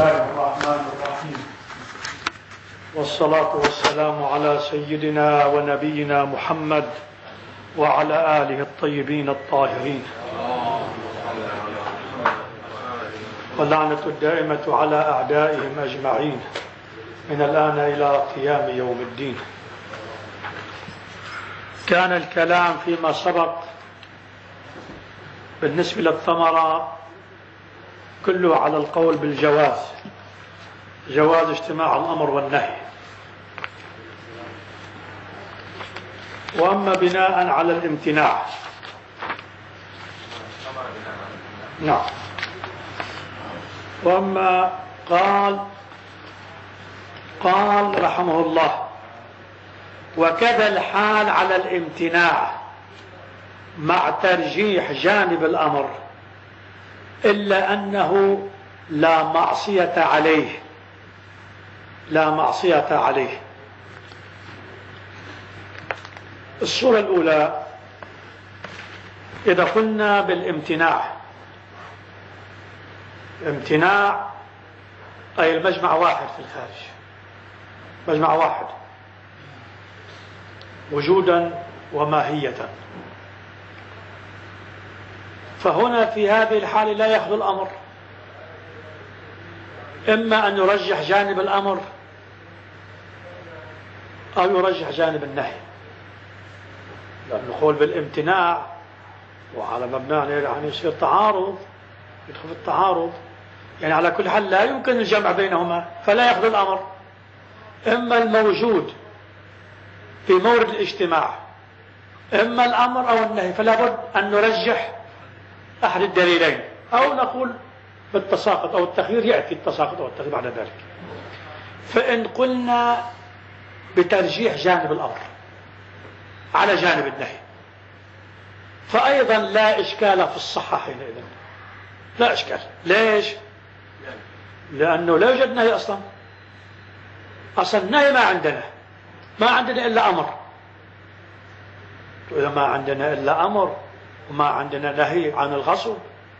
الله الرحمن الرحيم، والصلاة والسلام على سيدنا ونبينا محمد وعلى آله الطيبين الطاهرين، واللعنة الدائمة على أعدائهم أجمعين من الآن إلى قيام يوم الدين. كان الكلام فيما سبق بالنسبة للثمرة كله على القول بالجواز، جواز اجتماع الأمر والنهي. وأما بناء على الامتناع، نعم، وأما قال رحمه الله: وكذا الحال على الامتناع مع ترجيح جانب الأمر، إلا أنه لا معصية عليه، لا معصية عليه. الصورة الأولى، إذا قلنا بالامتناع، امتناع أي المجمع واحد في الخارج، مجمع واحد وجودا وماهية، فهنا في هذه الحالة لا يخلو الأمر، إما أن يرجح جانب الأمر أو يرجح جانب النهي، لأن نقول بالامتناع وعلى مبنى يعني يصير تعارض، يدخل في التعارض، يعني على كل حال لا يمكن الجمع بينهما، فلا يخلو الأمر، إما الموجود في مورد الاجتماع إما الأمر أو النهي، فلا بد أن نرجح أحد الدليلين، أو نقول بالتساقط أو التخيير، يأتي التساقط أو التخيير بعد ذلك. فإن قلنا بترجيح جانب الأمر على جانب النهي، فأيضا لا إشكال في الصحة حينئذ، لا إشكال. ليش؟ لأنه لا يوجد نهي أصلا النهي ما عندنا إلا أمر، وإذا ما عندنا إلا أمر وما عندنا نهي عن الغصب،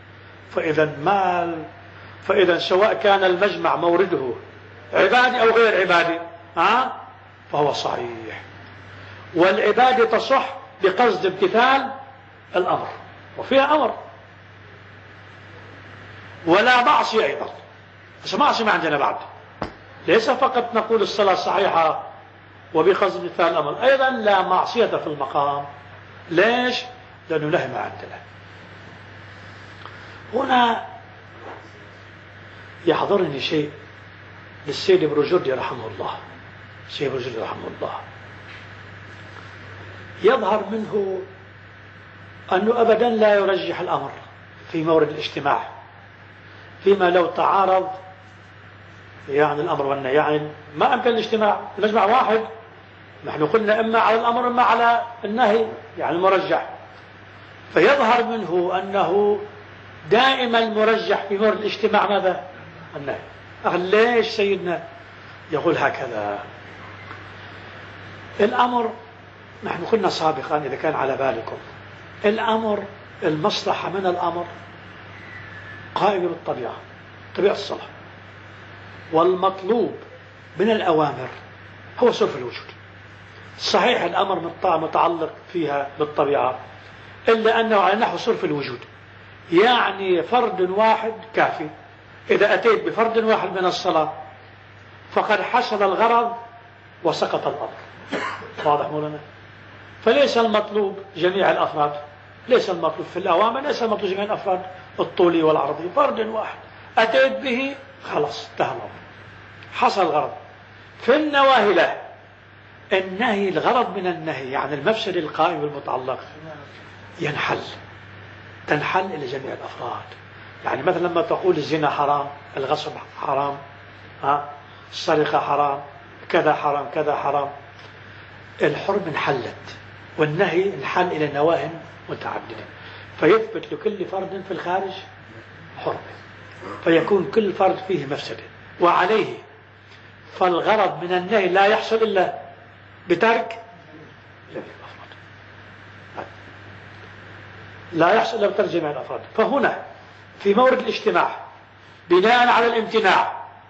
فإذا سواء كان المجمع مورده عبادي أو غير عبادي فهو صحيح، والعبادة تصح بقصد امتثال الأمر، وفيها أمر ولا معصية أيضا، بس معصية ما عندنا بعد، ليس فقط نقول الصلاة صحيحة وبقصد امتثال الأمر، أيضا لا معصية في المقام. ليش؟ لأنه نهي ما عندنا. هنا يحضرني شيء للسيد ابن جردي رحمه الله، السيد ابن جردي رحمه الله يظهر منه أنه أبدا لا يرجح الأمر في مورد الاجتماع، فيما لو تعارض يعني الأمر والنهي، يعني ما أمكن الاجتماع، المجمع واحد، نحن قلنا إما على الأمر إما على النهي، يعني المرجح، فيظهر منه أنه دائما المرجح في مورد الاجتماع ماذا؟ النهي. ليش سيدنا يقول هكذا؟ الأمر، نحن قلنا سابقا إذا كان على بالكم، الأمر المصلحة من الأمر قائمة بالطبيعة، طبيعة الصلاة، والمطلوب من الأوامر هو صرف الوجود. صحيح الأمر متعلق فيها بالطبيعة، إلا أنه على نحو صرف الوجود، يعني فرد واحد كافي. إذا أتيت بفرد واحد من الصلاة فقد حصل الغرض وسقط الأمر. واضح مولانا؟ فليس المطلوب جميع الأفراد، ليس المطلوب في الأوامر، ليس المطلوب جميع الأفراد الطولي والعرضي، فرد واحد أتيت به خلاص انتهى الأمر، حصل الغرض. في النواهي لا، النهي الغرض من النهي يعني المفسد القائم بالمتعلق تنحل إلى جميع الأفراد. يعني مثلا لما تقول الزنا حرام، الغصب حرام، السرقة حرام، كذا حرام كذا حرام، الحرم انحلت والنهي انحل إلى نواهي متعددة، فيثبت لكل فرد في الخارج حرمة، فيكون كل فرد فيه مفسدة وعليه، فالغرض من النهي لا يحصل إلا بترك جميع الأفراد، لا يحصل إلا بترك جميع الأفراد. فهنا في مورد الاجتماع بناء على الامتناع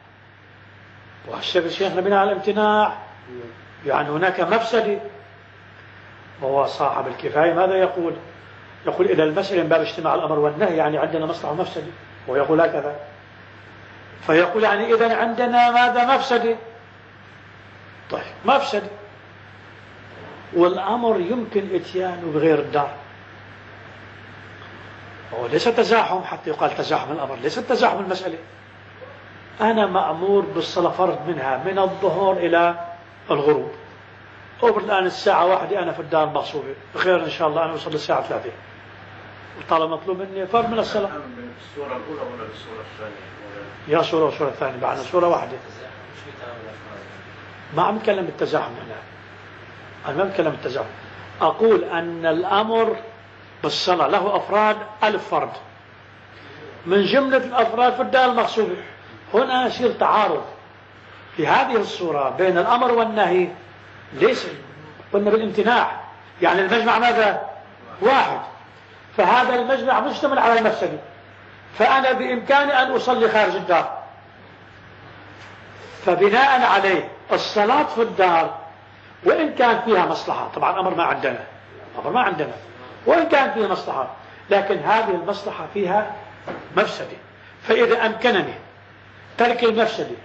والشكل شيخنا بناء على الامتناع يعني هناك مفسدة. وهو صاحب الكفاية ماذا يقول؟ يقول إذا المسألة من باب اجتماع الأمر والنهي يعني عندنا مصلحة ومفسدة، ويقول هكذا. فيقول يعني إذا عندنا ماذا؟ مفسدة. طيب مفسدة، والأمر يمكن إتيانه بغير الدار. هو ليس تزاحم حتى يقال تزاحم الأمر، ليس تزاحم المسألة. أنا مأمور بالصلاة فرض منها من الظهر إلى الغروب، الآن الساعة 1 أنا في الدار المغصوبة، بخير إن شاء الله أنا أوصل للساعة 3، طالما مطلوب مني فرض من الصلاة. السورة الأولى ولا السورة الثانية؟ يا سورة وسورة الثانية، بعد سورة واحدة. ما عم نتكلم بالتزاحم هنا، أنا ما بتكلم بالتزاحم. أقول أن الأمر بالصلاة له أفراد 1000 فرد، من جملة الأفراد في الدار المغصوبة. هنا يصير تعارض في هذه الصورة بين الأمر والنهي. ليس قلنا بالامتناع، يعني المجمع ماذا؟ واحد، فهذا المجمع مشتمل على المفسدة، فأنا بإمكاني أن أصلي خارج الدار. فبناء عليه الصلاة في الدار وإن كان فيها مصلحة، طبعا أمر ما عندنا، أمر ما عندنا، وإن كان فيها مصلحة، لكن هذه المصلحة فيها مفسدة. فإذا أمكنني ترك المفسدة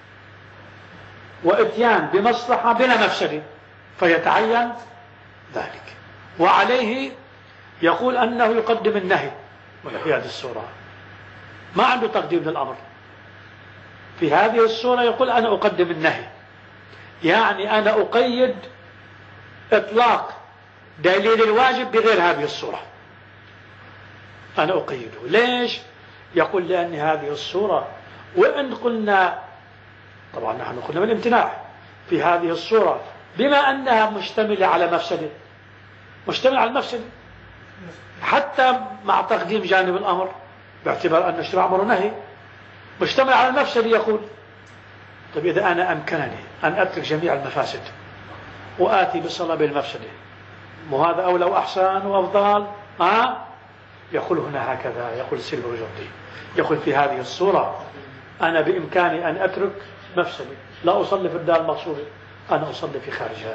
وإتيان بمصلحة بلا مفسدة فيتعين ذلك. وعليه يقول أنه يقدم النهي. وفي هذه الصورة ما عنده تقديم للأمر، في هذه الصورة يقول أنا أقدم النهي، يعني أنا أقيد إطلاق دليل الواجب بغير هذه الصورة، أنا أقيده. ليش؟ يقول لأن هذه الصورة وإن قلنا، طبعا نحن قلنا بالامتناع في هذه الصورة، بما أنها مشتملة على مفسدة، مشتملة على المفسدة حتى مع تقديم جانب الأمر باعتبار أن الشرع أمر ونهي، مشتمل على المفسدة. يقول طيب إذا أنا أمكنني أن أترك جميع المفاسد وآتي بالصلاة بالمفسدة، وهذا أولى وأحسن وأفضل. يقول هنا هكذا، يقول السلم الجردي، يقول في هذه الصورة أنا بإمكاني أن أترك مفسدة، لا أصلي في الدار المغصوبة، أنا أصلي في خارجها.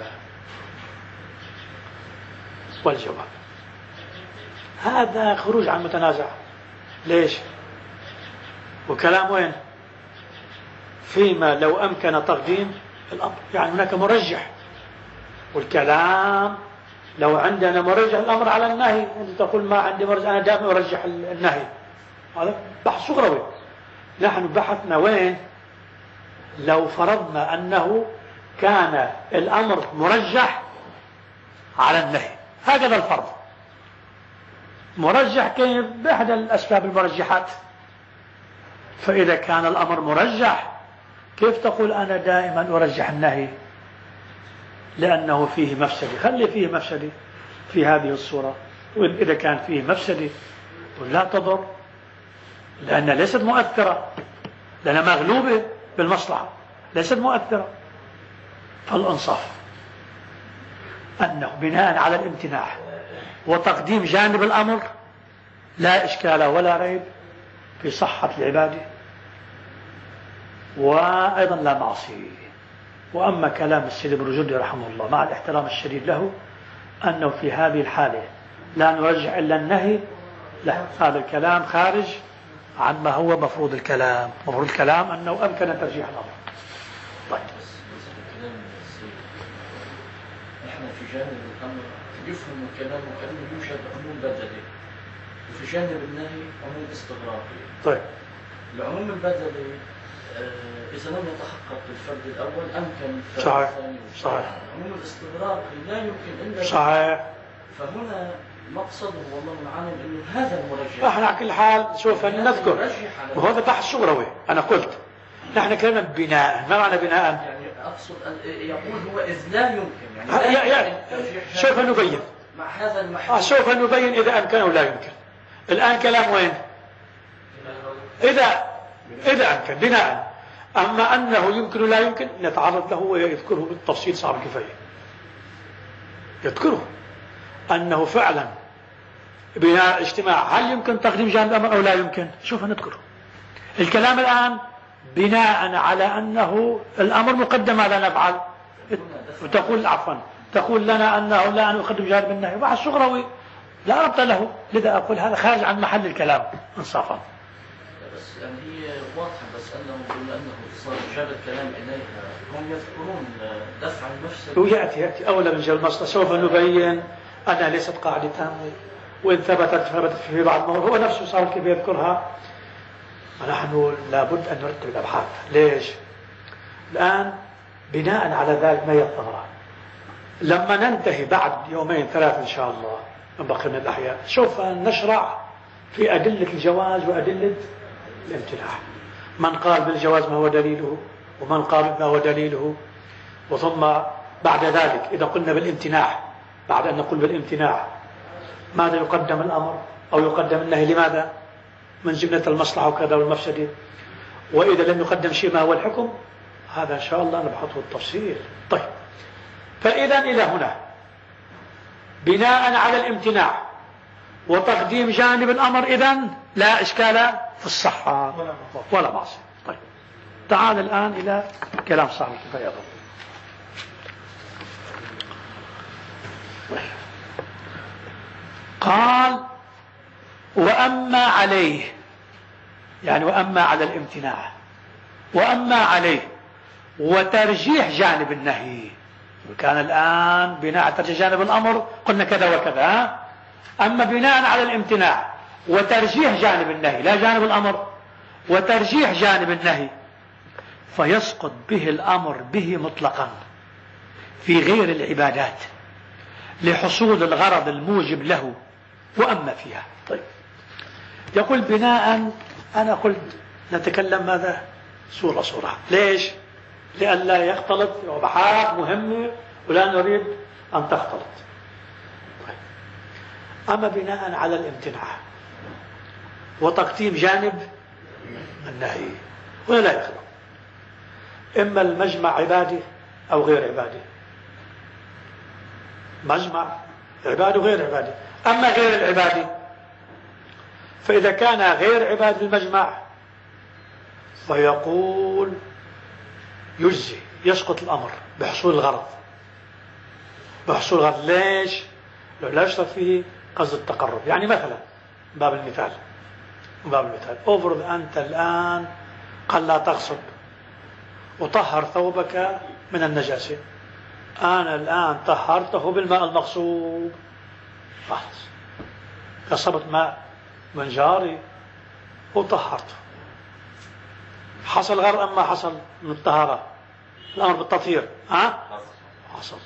والجواب هذا خروج عن متنازع. ليش؟ وكلام وين؟ فيما لو أمكن تقديم الأمر، يعني هناك مرجح، والكلام لو عندنا مرجح الأمر على النهي، أنت تقول ما عندي مرجح، أنا دائما أرجح النهي. هذا بحث صغروي. نحن بحثنا وين؟ لو فرضنا أنه كان الأمر مرجح على النهي، هكذا الفرض مرجح كيف؟ بأحد الأسباب المرجحات. فإذا كان الأمر مرجح كيف تقول أنا دائما أرجح النهي؟ لأنه فيه مفسدة، خلي فيه مفسدة في هذه الصورة. وإذا كان فيه مفسدة لا تضر، لأنها ليست مؤثرة، لأنها مغلوبة بالمصلحة، ليست مؤثرة. فالإنصاف أنه بناء على الامتناع وتقديم جانب الأمر لا إشكال ولا ريب في صحة العبادة، وأيضا لا معصية. وأما كلام السيد ابن رجل رحمه الله مع الاحترام الشديد له أنه في هذه الحالة لا نرجح إلا النهي، لا، هذا الكلام خارج عن ما هو مفروض الكلام. مفروض الكلام أنه أمكن ترجيح الأمر. طيب نحن في جانب الأمر يفهم الكلام كأنه يوجد عموم بدلي، وفي جانب النهي عموم استغراقي. طيب العموم البدلي إذا لم يتحقق الفرد الأول أمكن الفرد صحيح. الثاني. صحيح. عموم الاستغراقي لا يمكن إلا صحيح. فهنا مقصده والله العالم انه هذا المرجح. احنا على كل حال سوف نذكر، وهذا بحث صغروي. انا قلت نحن كلمة بناء، ما معنى بناء؟ يعني اقصد ان يقول هو اذ لا يمكن، يعني سوف نبين مع هذا المحل. سوف نبين اذا امكن او لا يمكن. الان كلام وين؟ اذا امكن بناء. اما انه يمكن ولا يمكن نتعرض له ويذكره بالتفصيل صعب الكفايه، يذكره أنه فعلا بناء اجتماع هل يمكن تقديم جانب الأمر أو لا يمكن. شوف نذكره. الكلام الآن بناء على أنه الأمر مقدم ماذا نفعل، وتقول عفوا تقول لنا أنه لا نقدم جانب النهي مع الصغروي لا ربط له، لذا أقول هذا خارج عن محل الكلام إنصافا. بس يعني هي واضحة، بس بما أنه صار جاب الكلام إليها هم يذكرون دفع المفسد ويأتي أولى من جلب المصلحة. سوف نبين أنها ليست قاعدة تامة، وإن ثبتت في بعض الموضوع هو نفسه صار كيف يذكرها. ونحن لابد أن نرتب الأبحاث. ليش؟ الآن بناء على ذلك ما يطغى لما ننتهي بعد يومين ثلاثة إن شاء الله من بقية من الأحياء سوف نشرع في أدلة الجواز وأدلة الامتناع، من قال بالجواز ما هو دليله ومن قال ما هو دليله. وثم بعد ذلك إذا قلنا بالامتناع، بعد أن نقول بالامتناع ماذا يقدم الأمر أو يقدم النهي، لماذا؟ من جملة المصلحة وكذا والمفسدة. وإذا لم يقدم شيء ما هو الحكم، هذا إن شاء الله نبحثه التفصيل. طيب، فإذا إلى هنا بناء على الامتناع وتقديم جانب الأمر إذن لا إشكال في الصحة ولا معصية. طيب، تعال الآن إلى كلام صاحب الكفاية. قال وأما عليه، يعني وأما على الامتناع وأما عليه وترجيح جانب النهي. كان الآن بناء على ترجيح جانب الأمر قلنا كذا وكذا، أما بناء على الامتناع وترجيح جانب النهي لا جانب الأمر وترجيح جانب النهي، فيسقط به الأمر به مطلقا في غير العبادات لحصول الغرض الموجب له وأما فيها. طيب، يقول بناء، أنا قلت نتكلم ماذا صورة. ليش؟ لئلا يختلط، وبحاث مهمة ولا نريد أن تختلط. طيب، أما بناء على الامتناع وتقديم جانب النهي ولا لا يخلق، إما المجمع عبادي أو غير عبادي، مجمع عبادي وغير عبادي. أما غير العبادي فإذا كان غير عبادي المجمع فيقول يجزي، يسقط الأمر بحصول الغرض. ليش؟ لو لا يشترط فيه قصد التقرب. يعني مثلا باب المثال افرض أنت الآن قال لا تغصب وطهر ثوبك من النجاسة، أنا الآن طهرته بالماء المغصوب، خلاص غصبت ماء من جاري وطهرته، حصل غرض أما حصل من الطهارة الأمر بالتطهير حصل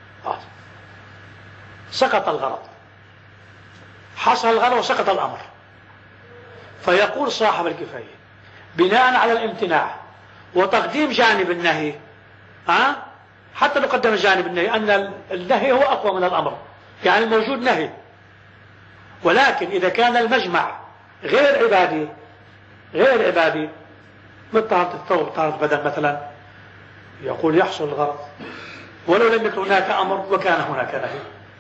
سقط الغرض، حصل الغرض وسقط الأمر. فيقول صاحب الكفاية بناء على الامتناع وتقديم جانب النهي، حتى لو قدم جانب النهي أن النهي هو أقوى من الأمر، يعني الموجود نهي، ولكن إذا كان المجمع غير عبادي مثل طهارة الثوب طهارة البدن مثلا، يقول يحصل الغرض ولو لم يكن هناك أمر وكان هناك نهي.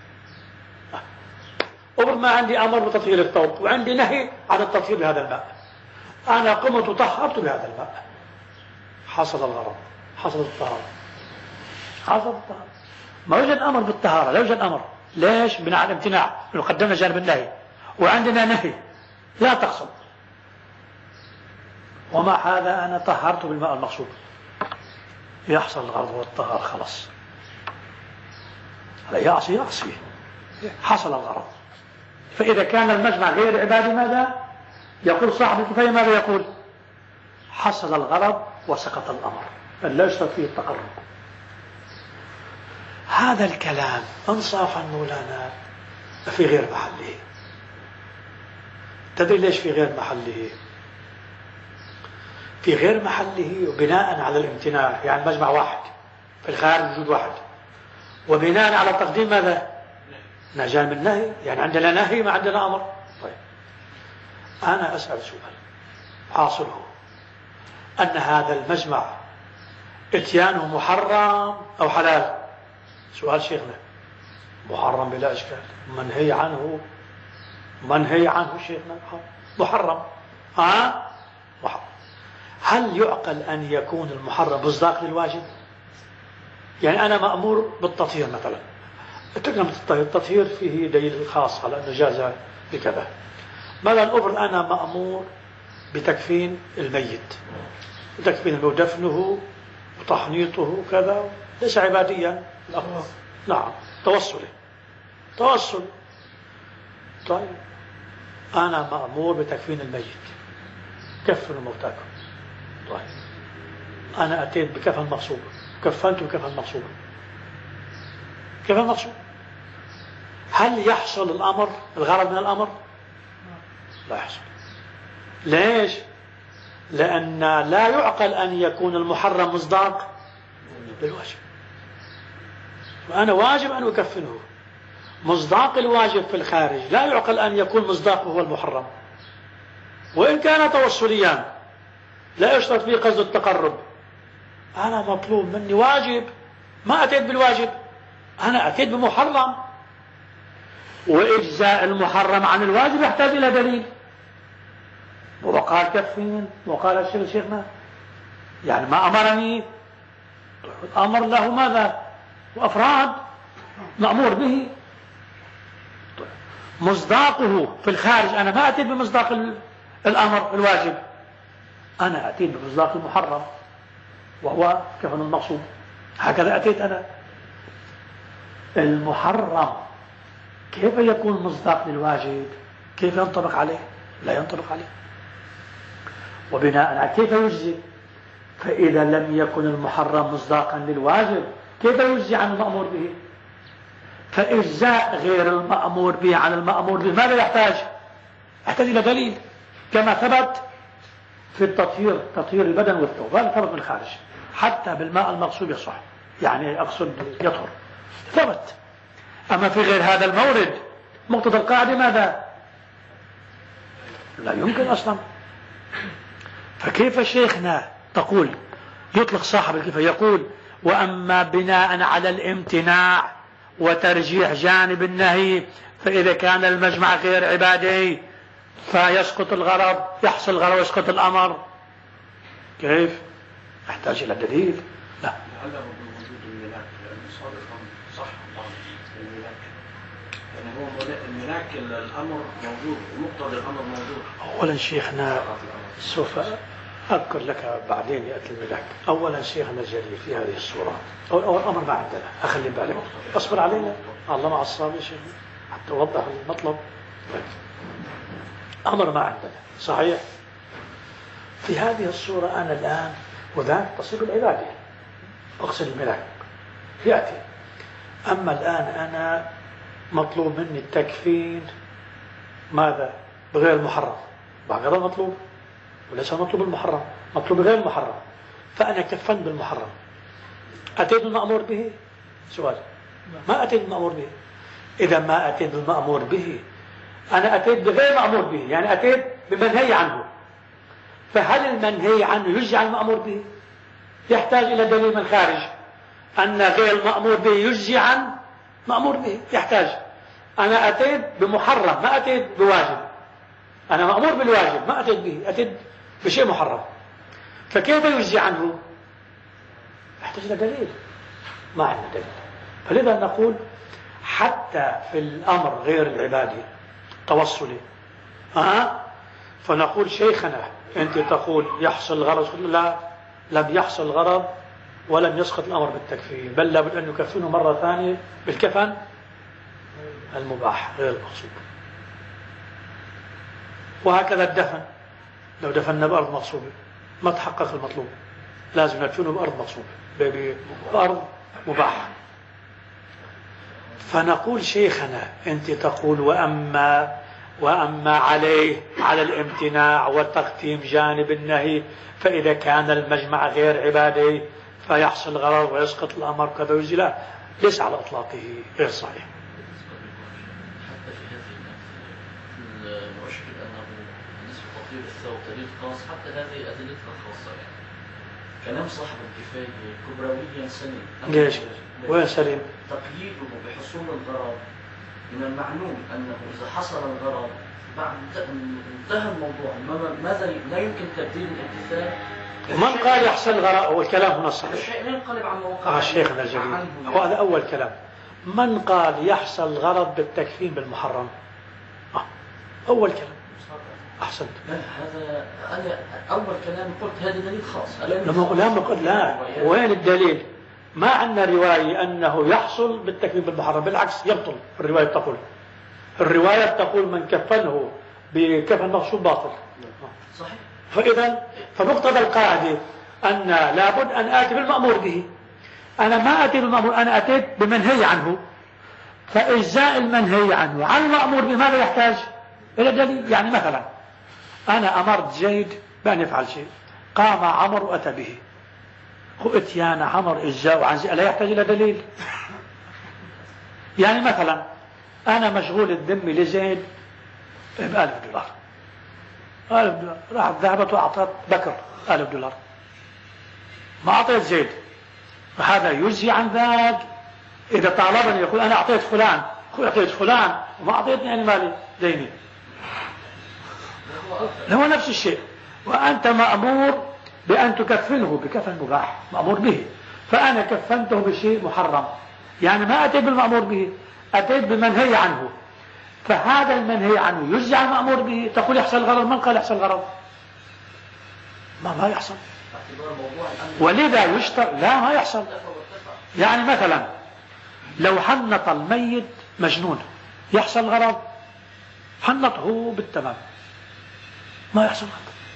أمر ما عندي أمر بتطهير الثوب وعندي نهي عن التطهير بهذا الماء، أنا قمت وطهرت بهذا الماء، حصل الغرض، حصلت الطهارة. ما يوجد أمر بالطهارة، لا يوجد أمر. ليش؟ بناء على الامتناع، لو قدمنا جانب النهي وعندنا نهي لا تغصب، ومع هذا أنا طهرت بالماء المغصوب، يحصل الغرض والطهارة، خلص لا يعصي حصل الغرض. فإذا كان المجمع غير عبادي ماذا يقول صاحب الكفاية؟ ماذا يقول؟ حصل الغرض وسقط الأمر، لا يشترط فيه التقرب. هذا الكلام انصافا مولانا في غير محله. تدري ليش في غير محله؟ في غير محله وبناء على الامتناع، يعني مجمع واحد في الخارج وجود واحد، وبناء على تقديم ماذا؟ جانب النهي، يعني عندنا نهي ما عندنا أمر. طيب، أنا أسأل سؤال حاصله أن هذا المجمع اتيانه محرم أو حلال؟ سؤال شيخنا. محرم بلا إشكال، منهي عنه شيخنا محرم. محرم. هل يعقل أن يكون المحرم مصداق للواجب؟ يعني أنا مأمور بالتطهير مثلا، اتكلم التطهير فيه دليل خاص على أنه جاز بكذا. مثلا أفرض أنا مأمور بتكفين الميت، بتكفينه ودفنه وتحنيطه وكذا، ليس عباديا الأمر، نعم توصل. طيب أنا مأمور بتكفين الميت، كفنوا موتاكم. طيب أنا أتيت بكفن مغصوب، كفنت بكفن مغصوب، كفن مغصوب، هل يحصل الأمر الغرض من الأمر؟ لا يحصل. ليش؟ لأن لا يعقل أن يكون المحرم مصداق بالواجب، وأنا واجب أن أكفنه. مصداق الواجب في الخارج لا يعقل أن يكون مصداقه هو المحرم، وإن كان توصليا لا يشترط فيه قصد التقرب. أنا مطلوب مني واجب، ما أتيت بالواجب، أنا أتيت بمحرم، وإجزاء المحرم عن الواجب يحتاج إلى دليل. وقال كفين، وقال شيخنا يعني ما أمرني، الأمر له ماذا؟ وأفراد مأمور به. مصداقه في الخارج أنا ما أتيت بمصداق الأمر الواجب، أنا أتيت بمصداق المحرم وهو كفن المغصوب. هكذا أتيت أنا. المحرم كيف يكون مصداق للواجب؟ كيف ينطبق عليه؟ لا ينطبق عليه. وبناء على كيف يجزي؟ فإذا لم يكن المحرم مصداقا للواجب كيف يجزي عن المأمور به؟ فإجزاء غير المأمور به عن المأمور به ماذا يحتاج؟ يحتاج إلى دليل، كما ثبت في التطهير، تطهير البدن والثوب، هذا ثبت من الخارج، حتى بالماء المغصوب يصح، يعني أقصد يطهر، ثبت. أما في غير هذا المورد مقتضى القاعدة ماذا؟ لا يمكن أصلا. فكيف شيخنا تقول يطلق صاحب الكفاية يقول وأما بناء على الامتناع وترجيح جانب النهي فإذا كان المجمع غير عبادي فيسقط الغرض، يحصل الغرض ويسقط الأمر. كيف؟ يحتاج إلى دليل. لا لعله بوجود الملاك، لأنه صادقا صح الملاك، يعني هو الملاك الأمر موجود ومقتضى الأمر موجود. أولا شيخنا سوف أذكر لك بعدين يأتي الملاك. أولا شيخنا الجليل في هذه الصورة أول أمر ما عندنا، أخلي بالك، أصبر علينا، الله مع الصابر شيخنا حتى أوضح المطلب. أمر ما عندنا صحيح. في هذه الصورة أنا الآن وذاك تصير العبادة، أقصد الملاك يأتي. أما الآن أنا مطلوب مني التكفين ماذا؟ بغير المحرم، بعد مطلوب وليس مطلوب المحرم، مطلوب غير المحرم، فأنا كفنت بالمحرم. أتيت بالمأمور به؟ سؤال، ما أتيت بالمأمور به. إذا ما أتيت بالمأمور به أنا أتيت بغير مأمور به، يعني أتيت بمنهي عنه. فهل المنهي عنه يجزي عن المأمور به؟ يحتاج إلى دليل من خارج أن غير المأمور به يجزي عن مأمور به. يحتاج. أنا أتيت بمحرم ما أتيت بواجب، أنا مأمور بالواجب ما أتيت به، أتيت بشيء محرم، فكيف يجزي عنه؟ يحتاج إلى دليل، ما عندنا دليل. فلذا نقول حتى في الأمر غير العبادي توصلي فنقول شيخنا أنت تقول يحصل الغرض، لا، لم يحصل الغرض ولم يسقط الأمر بالتكفين، بل لابد أن نكفنه مرة ثانية بالكفن المباح غير المغصوب. وهكذا الدفن، لو دفننا بأرض مغصوبة ما تحقق المطلوب، لازم ندفنه بأرض مغصوبة، بأرض مباحة. فنقول شيخنا أنت تقول وأما على الامتناع وتقديم جانب النهي فإذا كان المجمع غير عبادي فيحصل الغرض ويسقط الأمر كذا ويجزي. لا، ليس على إطلاقه، غير صحيح. حتى في هذه الأمثلة المؤشر أنه بالنسبة لتطهير الثوب دليل خاص، حتى هذه أدلتها خاصة. يعني كلام صاحب الكفاية كبرويا سليم. ليش؟ وين سليم؟ تقييده بحصول الغرض من المعلوم أنه إذا حصل الغرض بعد انتهى الموضوع، ماذا لا يمكن تبديل الامتثال ومن قال يحصل الغرض، هو الكلام هنا صحيح. الشيء لا ينقلب عن موقع شيخنا الجليل، هو هذا أول كلام. من قال يحصل الغرض بالتكفين بالمحرم؟ أول كلام. أحسنت. هذا أنا أول كلام قلت هذا دليل خاص. لا وين الدليل؟ ما عندنا رواية أنه يحصل بالتكفين بالمحرم، بالعكس يبطل. الرواية تقول من كفنه بكفن مغصوب باطل. صحيح. فمقتضى القاعدة أن لابد أن آتي بالمأمور به. أنا ما آتي بالمأمور، أنا أتيت بمنهي عنه. فإجزاء المنهي عنه عن المأمور به ماذا يحتاج؟ إلى دليل. يعني مثلا أنا أمرت زيد بأن يفعل شيء، قام عمر وأتى به، اتيان عمر إجزاء عن زيد لا يحتاج إلى دليل. يعني مثلا أنا مشغول الذم لزيد ب$1000، راحت ذهبت وأعطت بكر $1000، ما أعطيت زيد، فهذا يجزي عن ذاك. إذا طالبني يقول أنا أعطيت فلان وما أعطيتني أنا مالي ديني، هو نفس الشيء. وأنت مأمور بأن تكفنه بكفن مباح مأمور به، فأنا كفنته بشيء محرم، يعني ما أتيت بالمأمور به، أتيت بمنهي عنه. فهذا المنهي عنه يجزي عن المأمور به. تقول يحصل الغرض، من قال يحصل الغرض؟ ما يحصل. ولذا يشتر لا ما يحصل. يعني مثلا لو حنط الميت مجنون يحصل الغرض؟ حنطه بالتمام ما يحصل.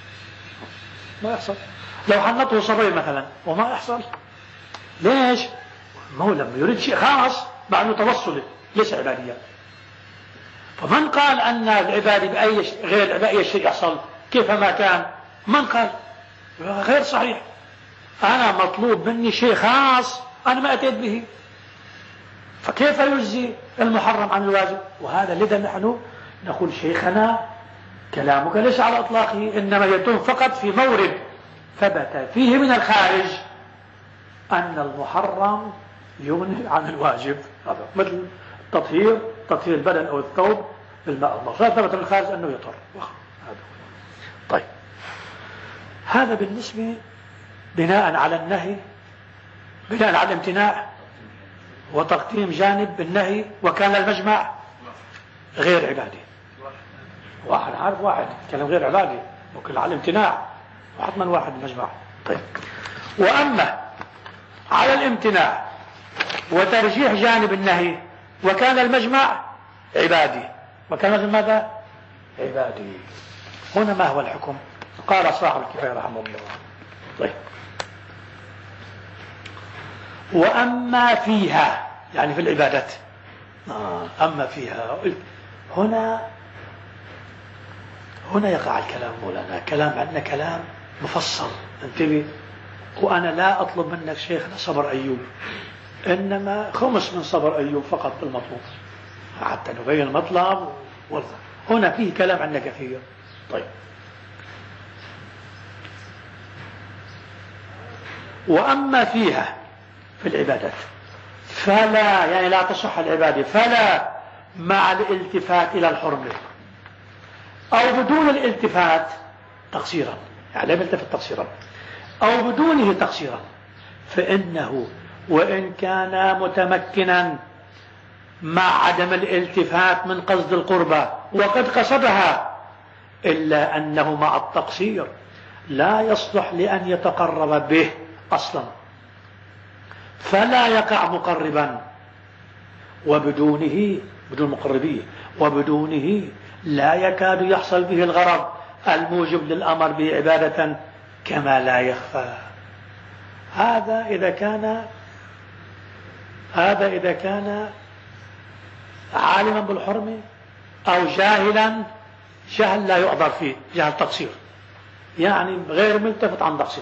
لو حنطه صبي مثلا وما يحصل. ليش؟ ما هو لما يريد شيء خاص مع انه توصلي ليس عبادية. فمن قال أن العبادة غير بأي شيء يحصل كيفما كان، من قال؟ غير صحيح. أنا مطلوب مني شيء خاص أنا ما أتيت به، فكيف يجزي المحرم عن الواجب؟ وهذا لذا نحن نقول شيخنا كلامك ليس على إطلاقه، إنما يتم فقط في مورد ثبت فيه من الخارج أن المحرم يغني عن الواجب، هذا مثل تطهير البدن أو الثوب بالماء المغسول، ثبت من الخارج أنه يطهر. طيب، هذا بالنسبة بناء على النهي، بناء على الامتناع وتقديم جانب النهي. وكان المجمع غير عبادي، واحد عارف واحد كلام غير عبادي وكل على الامتناع وحتما واحد المجمع. طيب، وأما على الامتناع وترجيح جانب النهي وكان المجمع عبادي، وكان المجمع ماذا؟ عبادي. هنا ما هو الحكم؟ قال صاحب الكفاية رحمه الله. طيب، وأما فيها يعني في العبادات، أما فيها هنا يقع الكلام مولانا، كلام عندنا كلام مفصل، انتبه. وأنا لا أطلب منك شيخنا صبر أيوب، إنما خمس من صبر أيوب فقط المطلوب حتى نبين المطلب. هنا فيه كلام عندنا كثير. طيب، وأما فيها في العبادات فلا يعني لا تصح العبادة، فلا مع الالتفات إلى الحرمة أو بدون الالتفات تقصيرا، يعني لم يلتفت تقصيرا أو بدونه تقصيرا، فإنه وإن كان متمكنا مع عدم الالتفات من قصد القربة وقد قصدها، إلا أنه مع التقصير لا يصلح لأن يتقرب به أصلا، فلا يقع مقربا، وبدون مقربيه، وبدونه لا يكاد يحصل به الغرض الموجب للأمر به عبادة كما لا يخفى. هذا إذا كان عالما بالحرمة أو جاهلا جهل لا يعذر فيه، جهل تقصير، يعني غير ملتفت عن تقصير.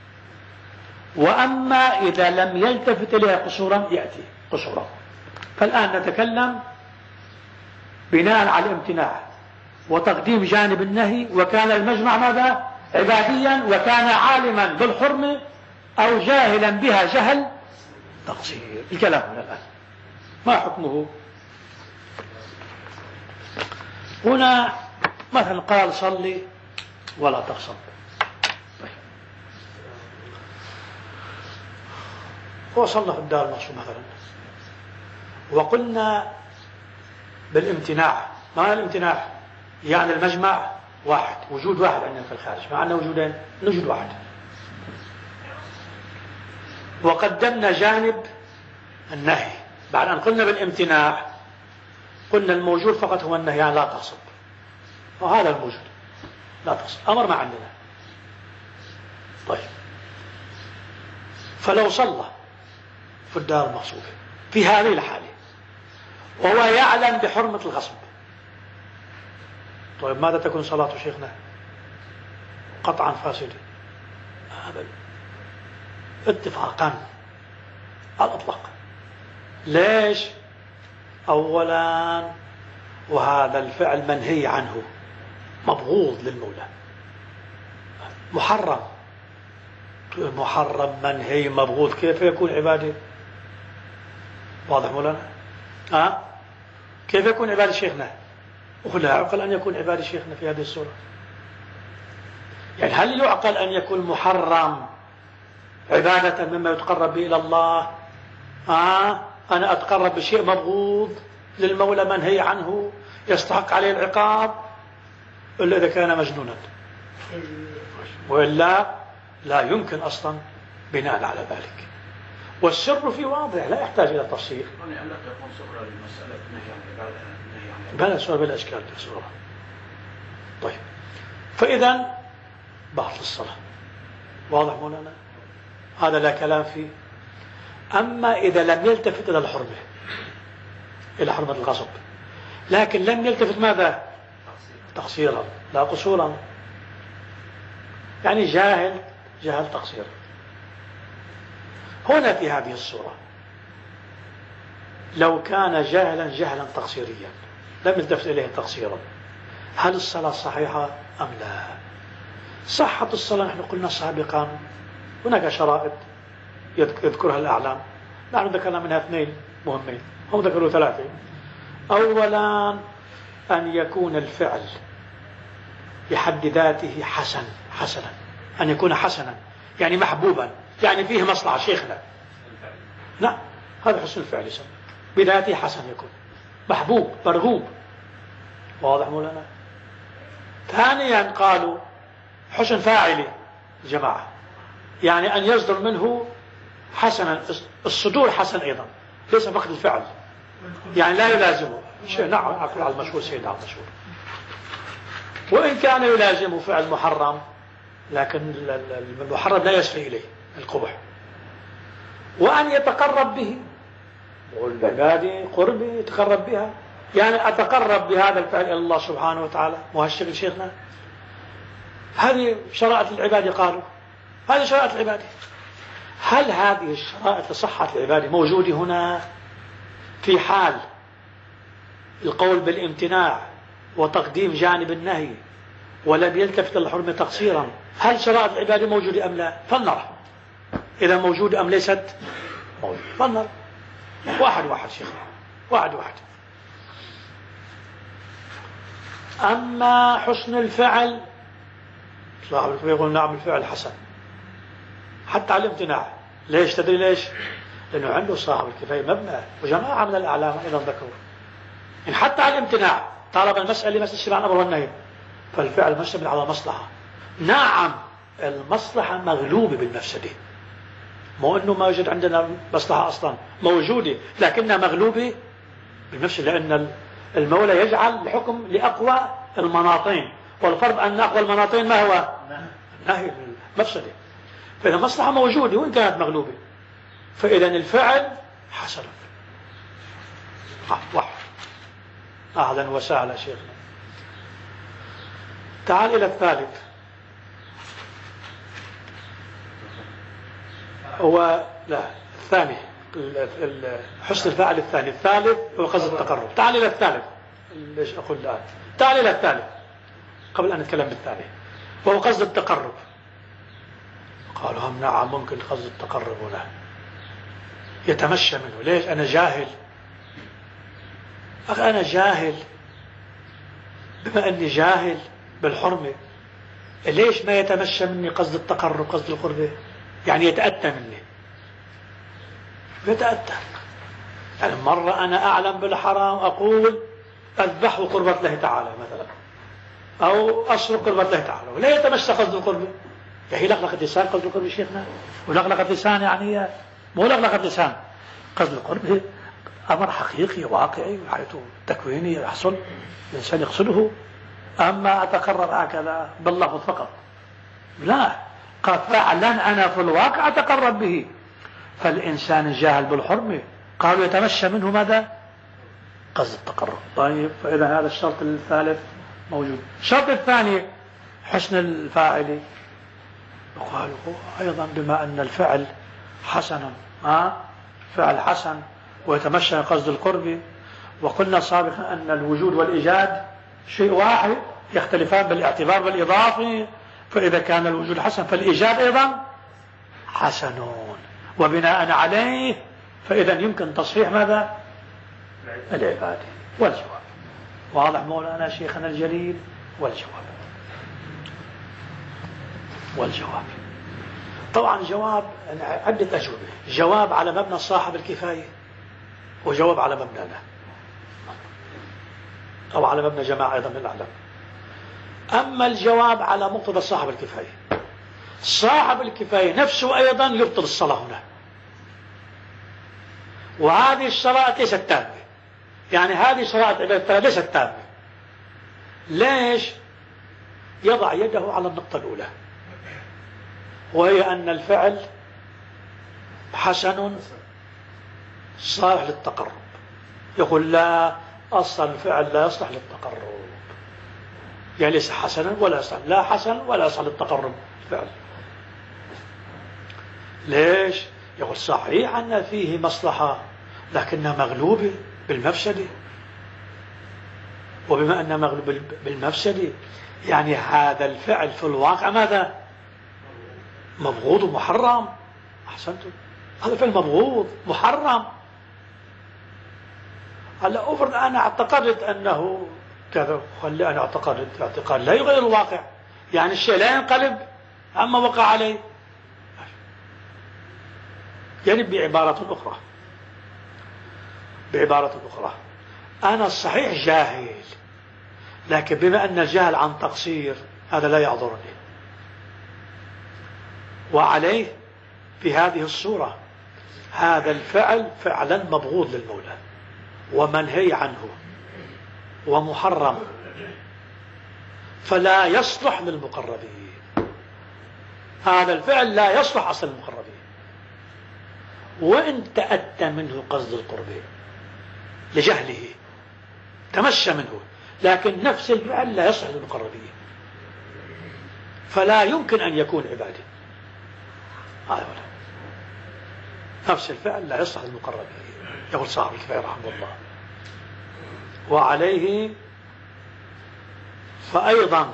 وأما إذا لم يلتفت إليها قصورا يأتي قصورا. فالآن نتكلم بناء على الامتناع وتقديم جانب النهي، وكان المجمع ماذا؟ عباديا، وكان عالما بالحرمة أو جاهلا بها جهل تقصير. الكلام هنا الآن ما حكمه؟ هنا مثلا قال صلي ولا تصل، فوصلنا في الدار المقصود مثلا وقلنا بالامتناع. ما الامتناع؟ يعني المجمع واحد، وجود واحد عندنا في الخارج، مع أنه وجودين نوجد واحد. وقدمنا جانب النهي بعد أن قلنا بالامتناع، قلنا الموجود فقط هو النهي، يعني لا تغصب، وهذا الموجود لا تغصب، أمر ما عندنا. طيب، فلو صلى في الدار المغصوبة في هذه الحالة وهو يعلم بحرمة الغصب، طيب ماذا تكون صلاة شيخنا؟ قطعا فاسدة أبدا، اتفاقا على الأطلاق. ليش؟ أولا، وهذا الفعل منهي عنه، مبغوض للمولى، محرم. محرم، منهي، مبغوض، كيف يكون عبادة؟ واضح مولانا؟ كيف يكون عبادة شيخنا؟ ولا يعقل أن يكون عبادة شيخنا في هذه الصورة؟ يعني هل يعقل أن يكون محرم عبادة مما يتقرب به إلى الله؟ أنا أتقرب بشيء مبغوض للمولى منهي عنه يستحق عليه العقاب، إلا إذا كان مجنونا، وإلا لا يمكن أصلا بناء على ذلك. والسر في واضح لا يحتاج إلى تفصيل. ألا تكون صورة للمسألة نهي عن العبادة، نهي عن بلا سؤال بلا إشكال في الصورة. طيب، فإذا بعض الصلاة واضح مولانا، هذا لا كلام فيه. أما إذا لم يلتفت إلى الحرمة، إلى حرمة الغصب، لكن لم يلتفت ماذا؟ تقصيرا لا قصورا، يعني جاهل تقصيرا. هنا في هذه الصورة لو كان جهلا تقصيريا لم يلتفت إليه تقصيرا، هل الصلاة صحيحة أم لا؟ صحة الصلاة نحن قلنا سابقا هناك شرائط يذكرها الأعلام، نحن ذكرنا منها 2 مهمين، هم ذكروا 3. أولا، أن يكون الفعل بحد ذاته حسنا، أن يكون حسنا يعني محبوبا، يعني فيه مصلحة شيخنا. نعم، هذا حسن الفعل يسمى بذاته حسن، يكون محبوب مرغوب. واضح مولانا؟ ثانيا قالوا حسن فاعلي الجماعة، يعني أن يصدر منه حسنا، الصدور حسن أيضا، ليس فقط الفعل، يعني لا يلازمه شيء. نعم، أقول على المشهور سيدنا على المشهور، وإن كان يلازمه فعل محرم، لكن المحرم لا يسري إليه القبح. وأن يتقرب به، والعبادة قربه يتقرب بها، يعني أتقرب بهذا الفعل إلى الله سبحانه وتعالى. وهالشكل شيخنا هذه شرائط العبادة، قالوا هذه شرائط العبادة. هل هذه الشرائط لصحة العبادة موجودة هنا في حال القول بالامتناع وتقديم جانب النهي ولم يلتفت للحرمة تقصيرا؟ هل شرائط العبادة موجودة أم لا؟ فلنرى إذا موجودة أم ليست موجودة، فلنرى واحد شيخنا، واحد. أما حسن الفعل، صاحب الكفاية يقول نعم الفعل حسن حتى على الامتناع. ليش؟ تدري ليش؟ لأنه عنده صاحب الكفاية مبنى، وجماعة من الأعلام أيضا ذكروا إن حتى على الامتناع طالما المسألة مسألة شبه الأمر والنهي، فالفعل مشتمل على مصلحة. نعم، المصلحة مغلوبة بالمفسدة، مو أنه ما يوجد عندنا مصلحة أصلا، موجودة لكنها مغلوبة بالمفسدة، لأن المولى يجعل الحكم لأقوى المناطين، والفرض أن أقوى المناطين ما هو؟ نهي المفسدة. فإذا المصلحة موجودة وإن كانت مغلوبة، فإذا الفعل حسن. واحد. أهلا وسهلا شيخنا. تعال إلى الثالث، هو لا الثاني، حسن الفعل الثاني. الثالث هو قصد التقرب. تعال إلى الثالث. ليش أقول الآن؟ تعال إلى الثالث قبل أن نتكلم بالثاني، وهو قصد التقرب. قالوا هم نعم ممكن قصد التقرب هنا يتمشى منه. ليش؟ أنا جاهل. أنا جاهل، بما أني جاهل بالحرمة، ليش ما يتمشى مني قصد التقرب قصد القربة؟ يعني يتأتى مني. يتأتى. يعني مرة أنا أعلم بالحرام أقول أذبحه قربة الله تعالى مثلا، أو أسرق قربة الله تعالى، ولا يتمشى قصد القربة. هي لغلقة لسان قصد القربة شيخنا، ولغلقة لسان يعني مو لغلقة لسان. قصد القربة أمر حقيقي واقعي حيث تكويني يحصل، الإنسان يقصده. أما أتقرب هكذا باللفظ فقط لا، قد فعلا أنا في الواقع أتقرب به. فالإنسان الجاهل بالحرمة قالوا يتمشى منه ماذا؟ قصد التقرب. طيب، فإذا هذا الشرط الثالث موجود. الشرط الثاني حسن الفاعل. وقالوا أيضا بما أن الفعل حسن، فعل حسن ويتمشى قصد القرب، وقلنا سابقا أن الوجود والإيجاد شيء واحد، يختلفان بالاعتبار بالإضافة. فإذا كان الوجود حسن فالإيجاد أيضا حسنون، وبناء عليه فإذا يمكن تصحيح ماذا؟ العبادة. والجواب واضح مولانا شيخنا الجليل. والجواب طبعا جواب عدة أجوبة. جواب على مبنى صاحب الكفاية، وجواب على مبنانا، أو على مبنى جماعة أيضا من الأعلام. أما الجواب على مقتضى صاحب الكفاية، صاحب الكفاية نفسه أيضا يبطل الصلاة هنا، وهذه الصلاة ليست تامة. يعني هذه صلاة عبادة ليست تامة. ليش؟ يضع يده على النقطة الأولى، وهي أن الفعل حسن صالح للتقرب. يقول لا، أصل الفعل لا يصلح للتقرب، يعني ليس حسنا ولا يصلح، لا حسن ولا يصلح للتقرب الفعل. ليش؟ يقول صحيح أن فيه مصلحة لكنها مغلوبة بالمفسدة، وبما أنها مغلوبة بالمفسدة يعني هذا الفعل في الواقع ماذا؟ مبغوض ومحرم. أحسنتم، هذا فعل مبغوض محرم. هلا أفرض أنا اعتقدت أنه كذا، خلي أنا اعتقدت اعتقاد لا يغير الواقع، يعني الشيء لا ينقلب عما وقع عليه. يعني بعبارة أخرى أنا الصحيح جاهل، لكن بما أن الجهل عن تقصير هذا لا يعذرني، وعليه في هذه الصورة هذا الفعل فعلا مبغوض للمولى ومنهي عنه ومحرم، فلا يصلح للمقربين. هذا الفعل لا يصلح أصل المقربين، وإن تأتى منه قصد القربين لجهله تمشى منه، لكن نفس الفعل لا يصلح للمقربين، فلا يمكن أن يكون عبادة. نفس الفعل لا يصلح للمقربين، يقول صاحب الكفاية رحمه الله. وعليه فأيضا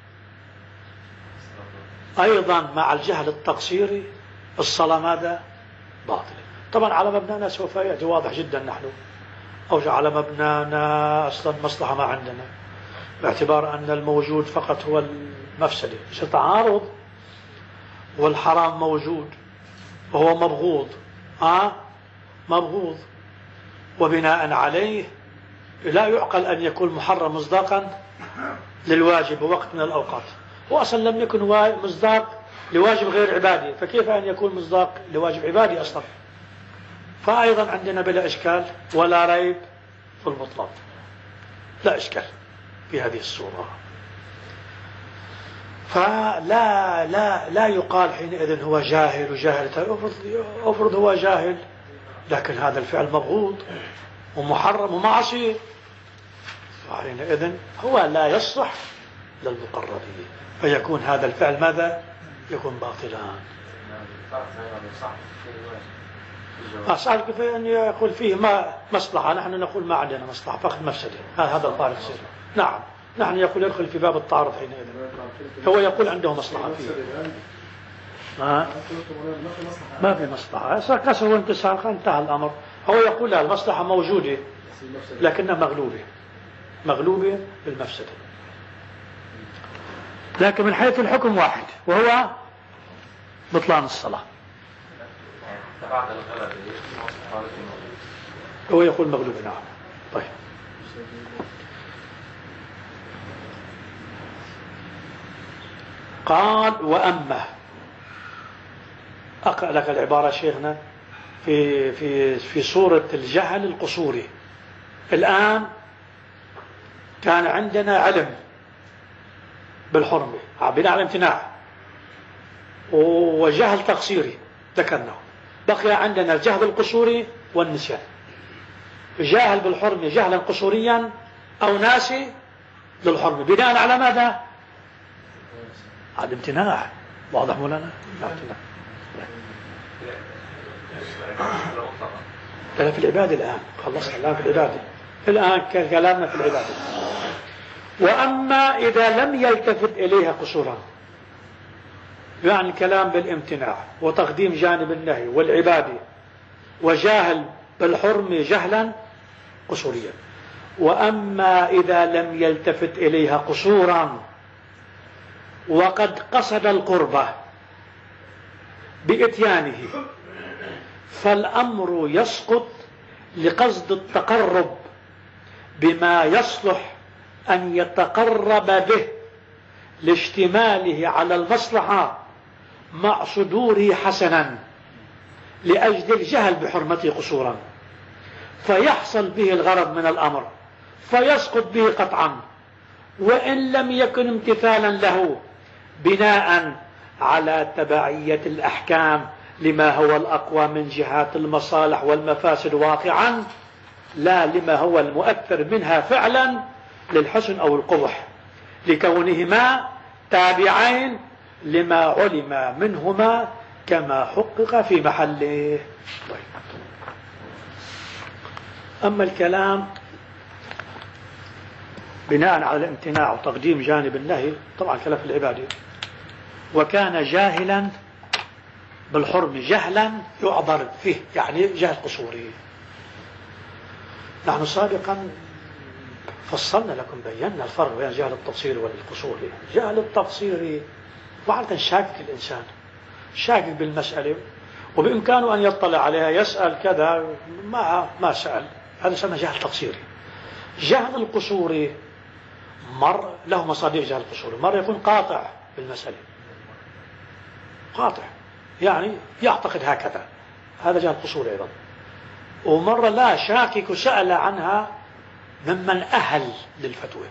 مع الجهل التقصيري الصلاة ماذا؟ باطلة. طبعا على مبنانا سوف يأتي واضح جدا، نحن أو على مبنانا أصلا مصلحة ما عندنا، باعتبار أن الموجود فقط هو المفسدة، مش تعارض، والحرام موجود وهو مبغوض مبغوض، وبناء عليه لا يعقل أن يكون محرم مصداقا للواجب وقت من الأوقات، وأصلا لم يكن مصداق لواجب غير عبادي، فكيف أن يكون مصداق لواجب عبادي أصلا؟ فأيضا عندنا بلا إشكال ولا ريب في المطلق، لا إشكال في هذه الصورة. فلا لا يقال حينئذ هو جاهل وجاهل. أفرض هو جاهل لكن هذا الفعل مبغوض ومحرم ومعصية، فحينئذ هو لا يصلح للمقربين، فيكون هذا الفعل ماذا؟ يكون باطلا. صار كفاية أن يقول فيه ما مصلحة، نحن نقول ما عندنا مصلحة فقط مفسدة، هذا الفارق سير. نعم، نحن يقول يدخل في باب التعارض حينئذ، هو يقول عنده مصلحة فيه. ما في مصلحة، صار كسر وانتصار انتهى الأمر. هو يقول لا، المصلحة موجودة لكنها مغلوبة بالمفسدة، لكن من حيث الحكم واحد، وهو بطلان الصلاة. حتى بعد الغلبة في حالة المغلوب. هو يقول مغلوب نعم. طيب قال وأما أقرأ لك العبارة شيخنا في صورة الجهل القصوري. الآن كان عندنا علم بالحرمة بناء على الامتناع وجهل تقصيري ذكرناه، بقي عندنا الجهل القصوري والنسيان. جاهل بالحرمة جهلا قصوريا أو ناسي للحرمة بناء على ماذا؟ على الامتناع. واضح مولانا؟ لا في العبادة الآن خلصنا الآن في العبادة، الآن كلامنا في العبادة. وأما إذا لم يلتفت إليها قصورا، يعني الكلام بالامتناع وتقديم جانب النهي والعبادة وجاهل بالحرمة جهلا قصوريا. وأما إذا لم يلتفت إليها قصورا وقد قصد القربة بإتيانه، فالأمر يسقط لقصد التقرب بما يصلح أن يتقرب به لاشتماله على المصلحة مع صدوره حسنا لأجل الجهل بحرمته قصورا، فيحصل به الغرض من الأمر فيسقط به قطعا، وإن لم يكن امتثالا له بناء على تبعية الأحكام لما هو الأقوى من جهات المصالح والمفاسد واقعا، لا لما هو المؤثر منها فعلا للحسن أو القبح، لكونهما تابعين لما علم منهما كما حقق في محله. أما الكلام بناء على الامتناع وتقديم جانب النهي، طبعا كلام في العبادة. وكان جاهلا بالحرم جهلا يعذر فيه، يعني جهل قصوري. نحن سابقا فصلنا لكم بينا الفرق بين جهل التقصير والقصوري. جهل التقصير وعادة شاكك الإنسان، شاكك بالمسألة وبإمكانه أن يطلع عليها يسأل كذا ما سأل، هذا يسمى جهل تقصيري. جهل القصوري مر له مصادر. جهل القصوري مرة يكون قاطع بالمسألة، قاطع يعني يعتقد هكذا، هذا جهل قصوري أيضا. ومرة لا، شاكك وسأل عنها ممن أهل للفتوى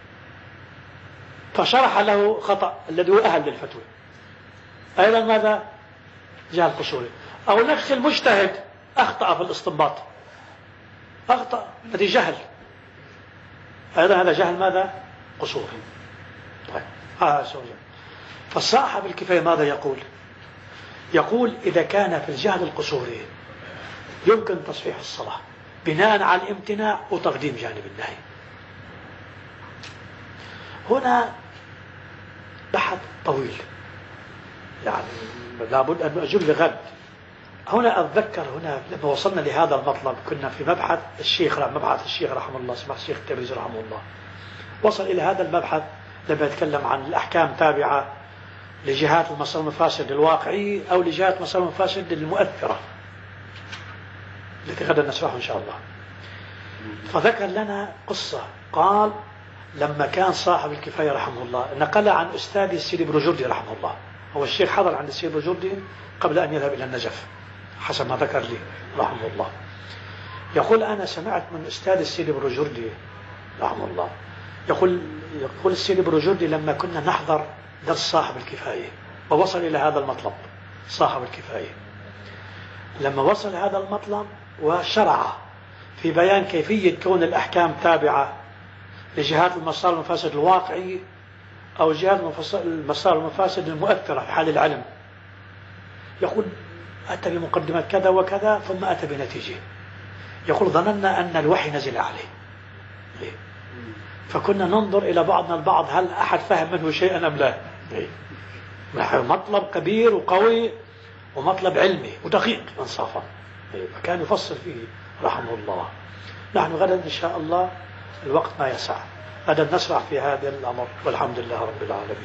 فشرح له خطأ الذي هو أهل للفتوى، أيضا ماذا؟ جهل قصوري. أو نفس المجتهد أخطأ في الاستنباط، أخطأ الذي جهل، أيضا هذا جهل ماذا؟ قصوري. طيب فصاحب الكفاية ماذا يقول؟ يقول إذا كان في الجهل القصوري يمكن تصحيح الصلاة بناء على الامتناع وتقديم جانب النهي. هنا بحث طويل، يعني لابد أن أجل لغد. هنا أتذكر هنا لما وصلنا لهذا المطلب كنا في مبحث الشيخ رحمه الله، سمح الشيخ التبريزي رحمه الله، وصل إلى هذا المبحث لما يتكلم عن الأحكام تابعة لجهات المصالح المفاسد الواقعية أو لجهات المصالح المفاسد المؤثرة التي غدا نشرحها إن شاء الله. فذكر لنا قصة، قال لما كان صاحب الكفاية رحمه الله نقل عن أستاذ السيد بروجردي رحمه الله، هو الشيخ حضر عند السيد بروجردي قبل أن يذهب إلى النجف حسب ما ذكر لي رحمه الله. يقول أنا سمعت من أستاذ السيد بروجردي رحمه الله، يقول السيد بروجردي لما كنا نحضر درس صاحب الكفاية ووصل إلى هذا المطلب، صاحب الكفاية لما وصل هذا المطلب وشرع في بيان كيفية كون الأحكام تابعة لجهات المصالح المفاسد الواقعية أو جهات المصالح المفاسد المؤثرة في حال العلم، يقول أتى بمقدمة كذا وكذا ثم أتى بنتيجة. يقول ظننا أن الوحي نزل عليه، فكنا ننظر إلى بعضنا البعض هل أحد فهم منه شيئا أم لا. مطلب كبير وقوي ومطلب علمي ودقيق انصافا، فكان يفصل فيه رحمه الله. نحن غدا إن شاء الله الوقت ما يسع، غدا نشرع في هذا الأمر، والحمد لله رب العالمين.